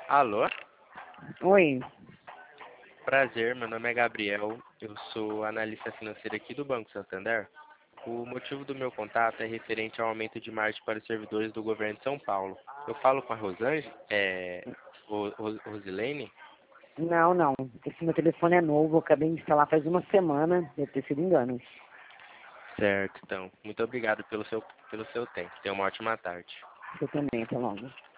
Alô? Oi. Prazer, meu nome é Gabriel, eu sou analista financeiro aqui do Banco Santander. O motivo do meu contato é referente ao aumento de margem para os servidores do governo de São Paulo. Eu falo com a Rosilene? Não, não. Esse meu telefone é novo, eu acabei de instalar faz uma semana, deve ter sido engano. Certo, então. Muito obrigado pelo seu tempo. Tenha uma ótima tarde. Você também, até logo.